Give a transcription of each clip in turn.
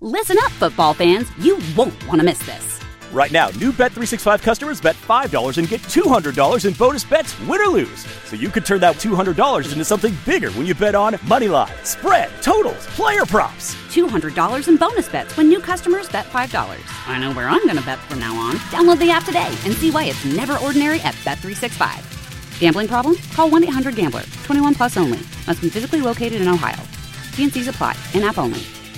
Listen up, football fans. You won't want to miss this. Right now, new Bet365 customers bet $5 and get $200 in bonus bets, win or lose. So you could turn that $200 into something bigger when you bet on money line, spread, totals, player props. $200 in bonus bets when new customers bet $5. I know where I'm going to bet from now on. Download the app today and see why it's never ordinary at Bet365. Gambling problem? Call 1-800-GAMBLER. 21 plus only. Must be physically located in Ohio. T&Cs apply. In-app only.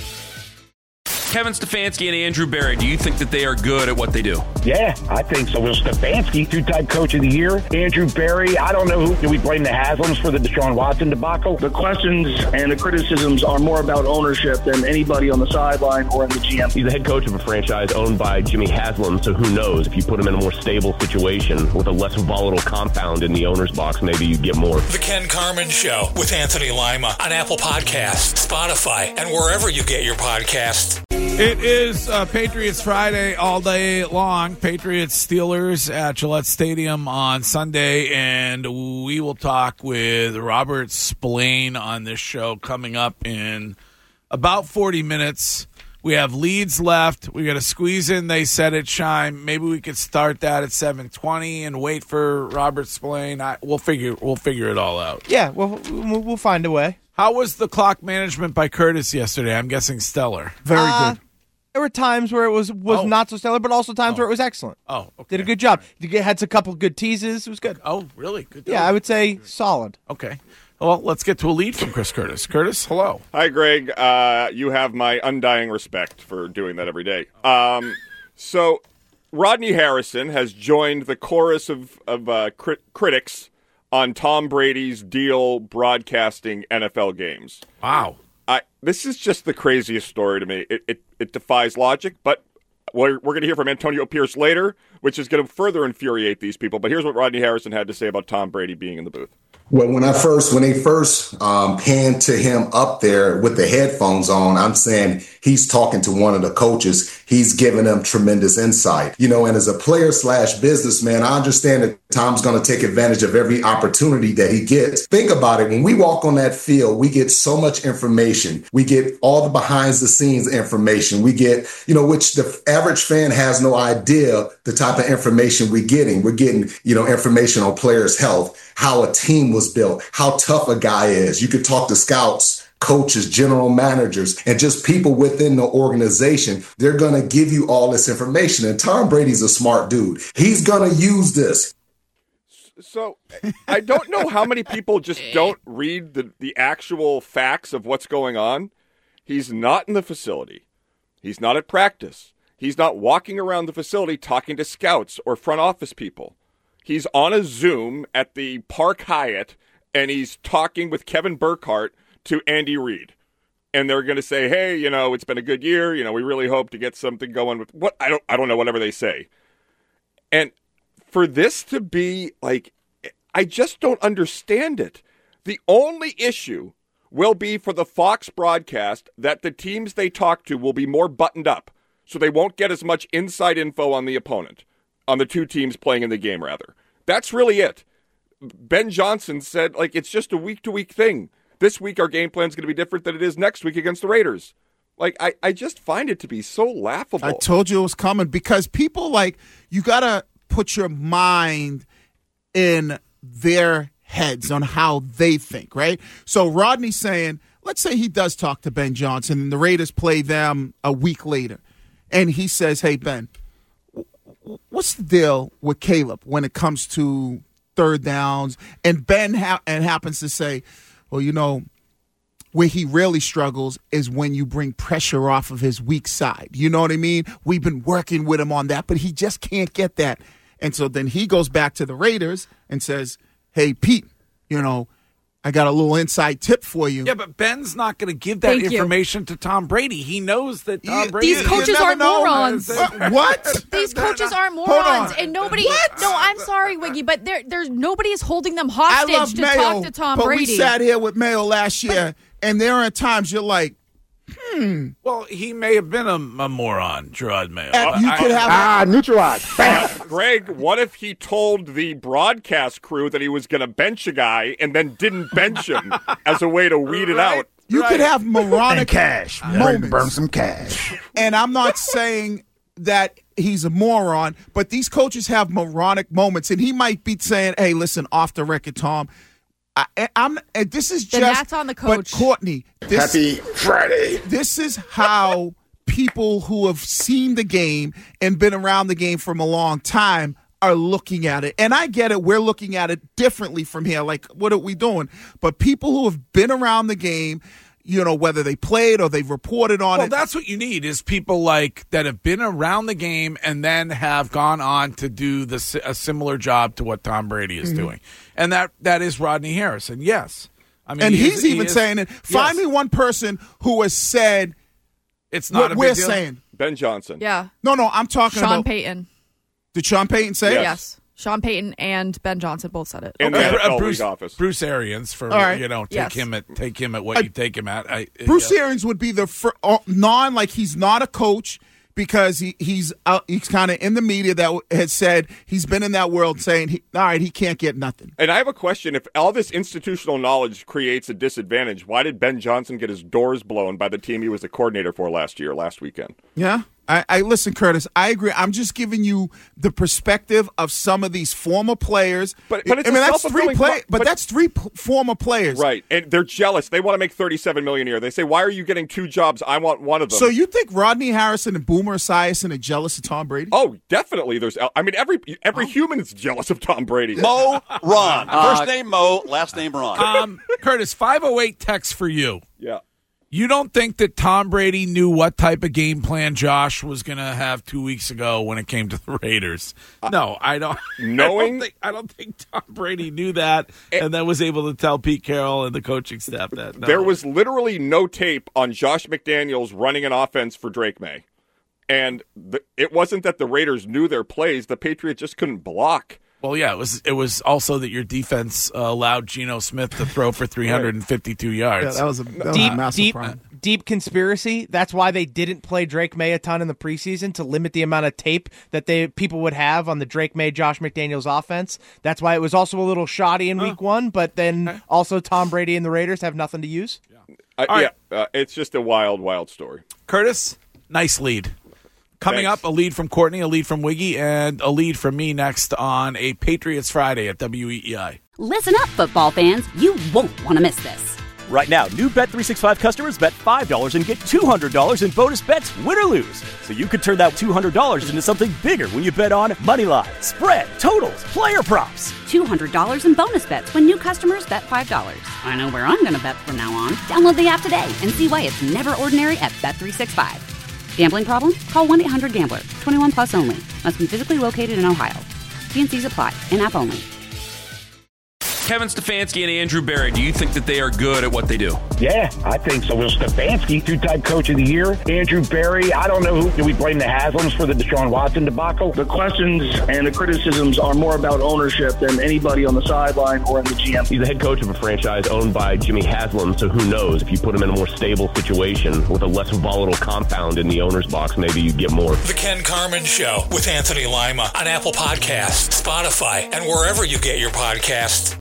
Kevin Stefanski and Andrew Berry, do you think that they are good at what they do? Yeah, I think so. Well, Stefanski, two-time coach of the year. Andrew Berry, I don't know who. Do we blame the Haslams for the Deshaun Watson debacle? The questions and the criticisms are more about ownership than anybody on the sideline or in the GM. He's the head coach of a franchise owned by Jimmy Haslam, so who knows? If you put him in a more stable situation with a less volatile compound in the owner's box, maybe you get more. The Ken Carman Show with Anthony Lima on Apple Podcasts, Spotify, and wherever you get your podcasts. It is Patriots Friday all day long. Patriots Steelers at Gillette Stadium on Sunday, and we will talk with Robert Spillane on this show coming up in about 40 minutes. We have leads left. We got to squeeze in They Said It Chime. Maybe we could start that at 7:20 and wait for Robert Spillane. We'll figure it all out. Yeah, we'll find a way. How was the clock management by Curtis yesterday? I'm guessing stellar. Very good. There were times where it was not so stellar, but also times where it was excellent. Oh, okay. Did a good job. Had a couple good teases. It was good. Oh, really? Good. Yeah, I would say solid. Okay. Well, let's get to a lead from Chris Curtis. Curtis, hello. Hi, Greg. You have my undying respect for doing that every day. So Rodney Harrison has joined the chorus of critics on Tom Brady's deal broadcasting NFL games. Wow. This is just the craziest story to me. It defies logic, but we're going to hear from Antonio Pierce later, which is going to further infuriate these people. But here's what Rodney Harrison had to say about Tom Brady being in the booth. Well, when they first panned to him up there with the headphones on, I'm saying he's talking to one of the coaches. He's giving them tremendous insight, and as a player / businessman, I understand that Tom's going to take advantage of every opportunity that he gets. Think about it. When we walk on that field, we get so much information. We get all the behind the scenes information. We get, which the average fan has no idea the type of information we're getting. We're getting, information on players' health, how a team was built, how tough a guy is. You could talk to scouts, coaches, general managers, and just people within the organization. They're going to give you all this information. And Tom Brady's a smart dude. He's going to use this. So I don't know how many people just don't read the actual facts of what's going on. He's not in the facility. He's not at practice. He's not walking around the facility talking to scouts or front office people. He's on a Zoom at the Park Hyatt, and he's talking with Kevin Burkhardt to Andy Reid. And they're going to say, hey, it's been a good year. We really hope to get something going with what I don't know, whatever they say. And for this to be like, I just don't understand it. The only issue will be for the Fox broadcast that the teams they talk to will be more buttoned up. So they won't get as much inside info on the opponent, on the two teams playing in the game, rather. That's really it. Ben Johnson said, it's just a week-to-week thing. This week our game plan is going to be different than it is next week against the Raiders. I just find it to be so laughable. I told you it was coming because people, you got to put your mind in their heads on how they think, right? So Rodney's saying, let's say he does talk to Ben Johnson and the Raiders play them a week later. And he says, hey, Ben, what's the deal with Caleb when it comes to third downs? And Ben happens to say, well, where he really struggles is when you bring pressure off of his weak side. You know what I mean? We've been working with him on that, but he just can't get that. And so then he goes back to the Raiders and says, hey, Pete, I got a little inside tip for you. Yeah, but Ben's not going to give that information to Tom Brady. He knows that Tom Brady... These coaches aren't morons. What? These coaches aren't morons. And nobody... What? No, I'm sorry, Wiggy, but there's nobody is holding them hostage to Mayo, talk to Tom Brady. But we sat here with Mayo last year, and there are times you're like, Well, he may have been a moron, Gerard Mayo. You could have neutralized. Greg, what if he told the broadcast crew that he was going to bench a guy and then didn't bench him as a way to weed it out You could have moronic cash. moments. Burn some cash. And I'm not saying that he's a moron, but these coaches have moronic moments, and he might be saying, "Hey, listen, off the record, Tom. This is Then just." that's on the coach. But Courtney, Happy Friday. This is how people who have seen the game and been around the game from a long time are looking at it. And I get it. We're looking at it differently from here. Like, what are we doing? But people who have been around the game, you know, whether they played or they've reported on it. Well, that's what you need is people like that have been around the game and then have gone on to do a similar job to what Tom Brady is doing. And that is Rodney Harrison. Yes. I mean, and he's even saying it. Find me one person who has said it's not what we're saying. Ben Johnson. Yeah. No, I'm talking Sean about Payton. Did Sean Payton say it? Yes. Sean Payton and Ben Johnson both said it. In the NFL league office. Bruce Arians for right. take him at what you take him at. Bruce Arians would be the he's not a coach because he's kind of in the media that has said he's been in that world saying he can't get nothing. And I have a question: if all this institutional knowledge creates a disadvantage, why did Ben Johnson get his doors blown by the team he was a coordinator for last weekend? Yeah. I listen, Curtis. I agree. I'm just giving you the perspective of some of these former players. But it's that's three former players, right? And they're jealous. They want to make $37 million a year. They say, "Why are you getting 2 jobs? I want one of them." Um, So you think Rodney Harrison and Boomer Esiason are jealous of Tom Brady? Oh, definitely. Every human is jealous of Tom Brady. Mo Ron, first name Mo, last name Ron. Curtis, 508 text for you. Yeah. You don't think that Tom Brady knew what type of game plan Josh was going to have 2 weeks ago when it came to the Raiders? No, I don't. I don't think Tom Brady knew that and then was able to tell Pete Carroll and the coaching staff that. No. There was literally no tape on Josh McDaniels running an offense for Drake May. And it wasn't that the Raiders knew their plays. The Patriots just couldn't block. Well, yeah, it was also that your defense allowed Geno Smith to throw for 352 yards. Yeah, that was a massive problem. Deep conspiracy. That's why they didn't play Drake May a ton in the preseason, to limit the amount of tape that people would have on the Drake May, Josh McDaniels offense. That's why it was also a little shoddy in week 1, but then also Tom Brady and the Raiders have nothing to use. It's just a wild, wild story. Curtis, nice lead. Coming up, a lead from Courtney, a lead from Wiggy, and a lead from me next on a Patriots Friday at WEEI. Listen up, football fans. You won't want to miss this. Right now, new Bet365 customers bet $5 and get $200 in bonus bets, win or lose. So you could turn that $200 into something bigger when you bet on Moneyline, spread, totals, player props. $200 in bonus bets when new customers bet $5. I know where I'm going to bet from now on. Download the app today and see why it's never ordinary at Bet365. Gambling problem? Call 1-800-GAMBLER. 21 plus only. Must be physically located in Ohio. T&Cs apply. In-app only. Kevin Stefanski and Andrew Berry, do you think that they are good at what they do? Yeah, I think so. Will Stefanski, 2-time coach of the year. Andrew Berry, I don't know do we blame the Haslams for the Deshaun Watson debacle? The questions and the criticisms are more about ownership than anybody on the sideline or in the GM. He's the head coach of a franchise owned by Jimmy Haslam, so who knows? If you put him in a more stable situation with a less volatile compound in the owner's box, maybe you get more. The Ken Carman Show with Anthony Lima on Apple Podcasts, Spotify, and wherever you get your podcasts.